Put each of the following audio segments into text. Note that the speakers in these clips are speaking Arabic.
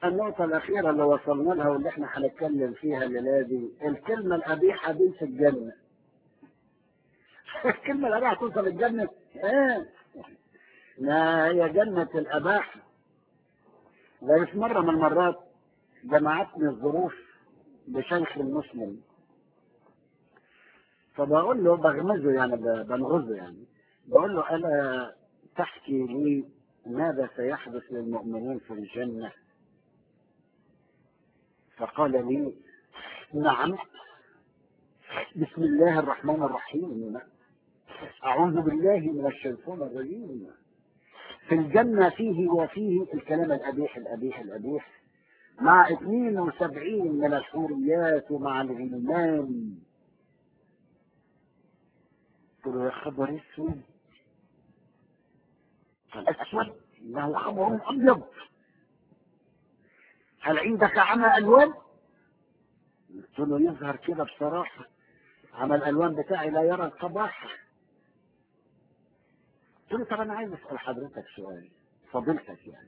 النقطة الأخيرة اللي وصلنا لها واللي احنا هنتكلم فيها الليلة دي، الكلمة القبيحة دي في الجنة. الكلمة القبيحة توصل الجنة؟ ايه؟ لا، هي جنة الأباحة. ده في مرة من المرات جمعتني الظروف بشيخ مسلم، فبقول له بغمزه يعني بنغزه يعني، بقول له ألا تحكي لي ماذا سيحدث للمؤمنين في الجنة؟ فقال لي نعم، بسم الله الرحمن الرحيم، أعوذ بالله من الشيطان الرجيم، في الجنة فيه وفيه الكلام القبيح القبيح القبيح مع 72 من الحوريات ومع الغلمان. قلت له يا خبر اسود، قال اسود انه خبر ابيض، هل عندك عمى الوان؟ قلت له يظهر كده بصراحه عمى الالوان بتاعي لا يرى القباحه. قلت له طب انا عايز اسال حضرتك سؤال، فضيلتك يعني،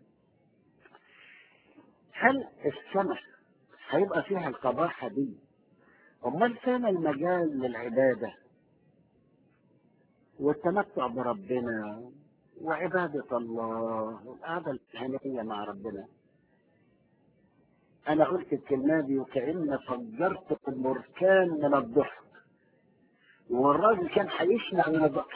هل السماء هيبقى فيها القباحه دي؟ امال كان المجال للعباده والتمتع بربنا وعبادة الله والقعدة الهنية مع ربنا؟ أنا قلت الكلمة دي وكأن فجرت البركان من الضحك، والراجل كان هيشنع من الضحك.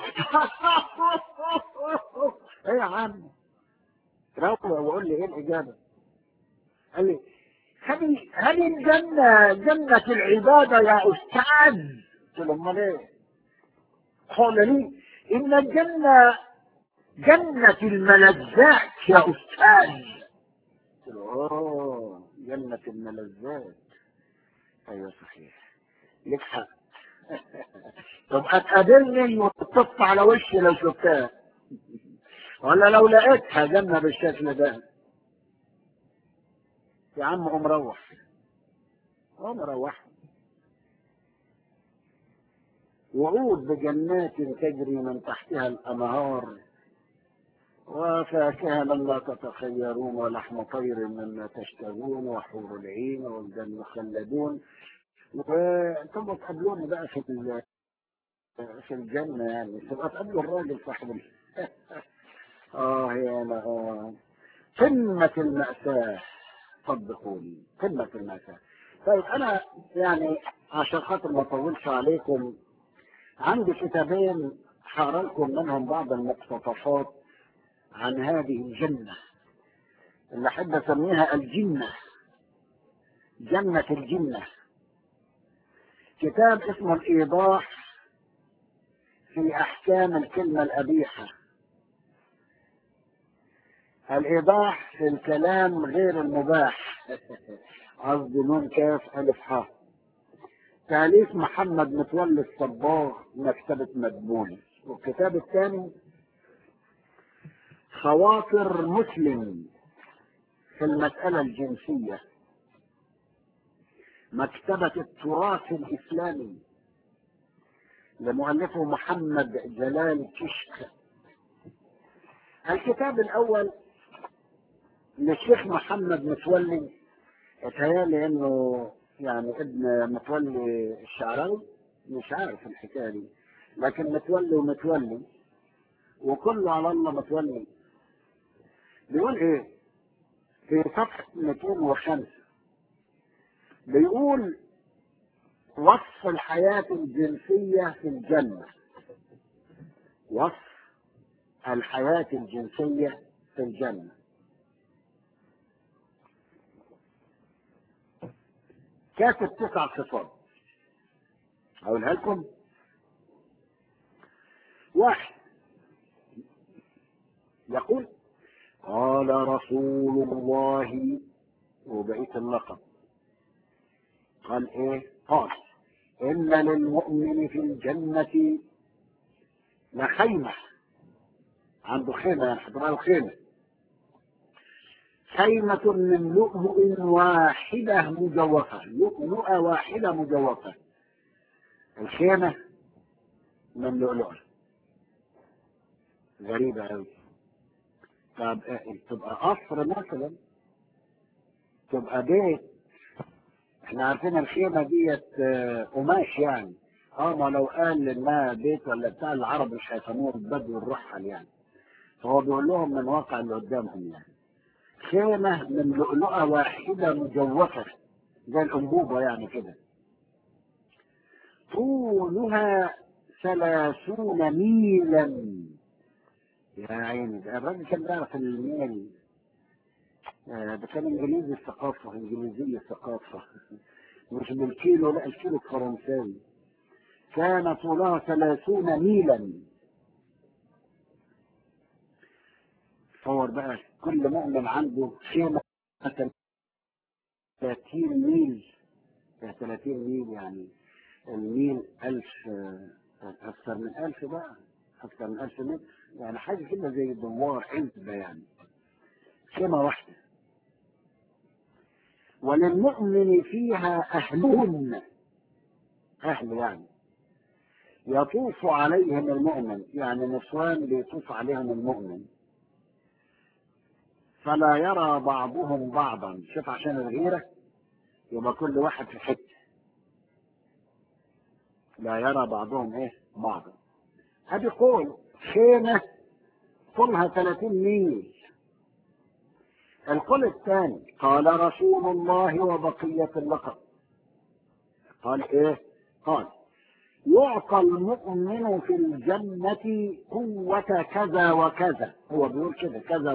إيه يا عم؟ روح وقول لي إيه الإجابة. قال لي هل الجنة جنة العبادة يا أستاذ؟ قلت له أمال إيه؟ قال لي إن الجنة جنة الملذات يا أستاذ. قلت له أوه، جنة الملذات، أيوة صحيح، لك حق. طب هتقابلني وتطف على وشي لو شفتها، ولا لو لقيتها جنة بالشكل ده؟ يا عم قوم روح، قوم روح. وعود بجنات تجري من تحتها الأنهار وفاكهة مما تتخيرون ولحم طير مما تشتهون وحور العين والجنة مخلدون. وانتم تقابلوني بقى في الجنة، يعني تبقى تقابلوا الراجل صاحب يا أنا قمة المأساة، صدقوني قمة المأساة. طيب أنا يعني عشان خاطر ما أطولش عليكم، عندي كتابين هقرا لكم منهم بعض المقتطفات عن هذه الجنة اللي أحب أسميها الجنة، جنة الجنة. كتاب اسمه الإيضاح في أحكام الكلمة القبيحة، الإيضاح في الكلام غير المباح. قصدي نون كاف ألف ح. تأليف محمد متولي الصباغ، مكتبة مدبولي. والكتاب الثاني خواطر مسلم في المسألة الجنسية، مكتبة التراث الإسلامي، لمؤلفه محمد جلال كشك. الكتاب الأول للشيخ محمد متولي، اتهيألي إنه يعني ابن متولي الشعراوي، مش عارف الحكاية دي، لكن متولي ومتولي وكله على الله متولي. بيقول إيه في صفحة 205؟ بيقول وصف الحياة الجنسية في الجنة، وصف الحياة الجنسية في الجنة. كاتب 9 صفات هقولها لكم. 1، يقول قال رسول الله، وبقيت اللقب، قال ايه؟ قال ان للمؤمن في الجنة لخيمة، عنده خيمة يعني حضرها الخيمة، خيمة من لؤلؤ واحدة مجوفة، لؤلؤة واحدة مجوفة، الخيمة من لؤلؤة. غريبة أوي. طب تبقى قصر مثلا، تبقى بيت. احنا عارفين الخيمة ديت قماش يعني. ما لو قال انها بيت ولا بتاع، العرب مش هيفهموه، البدو الرحل يعني. فهو بيقول لهم من واقع اللي قدامهم يعني. خيمة من لؤلؤة واحدة مجوفة زي الأنبوبة يعني كده، طولها 30 ميلا. يا عيني، ده الراجل كان بيعرف الميل. ده كان انجليزي الثقافة، انجليزي الثقافة. مش بالكيلو، لا، الكيلو الفرنساوي. كان طولها 30 ميلا. تصور بقى كل مؤمن عنده خيمة 30 ميل. 30 ميل يعني الميل 1000، أكثر من 1000 بقى، أكثر من 1000 متر يعني، حاجة كده زي دوار حزبة يعني، خيمة واحدة. وللمؤمن فيها أهلون، أهل يعني يطوف عليهم المؤمن، يعني نسوان بيطوف عليهم المؤمن، فلا يرى بعضهم بعضا. شوف عشان الغيرة يبقى كل واحد في حتة، لا يرى بعضهم ايه بعضا. هذه قول خيمة طولها 30 ميل. القول الثاني قال رسول الله وبقية اللقب، قال ايه؟ قال يعطى المؤمن في الجنة قوة كذا وكذا. هو بيقول كده كذا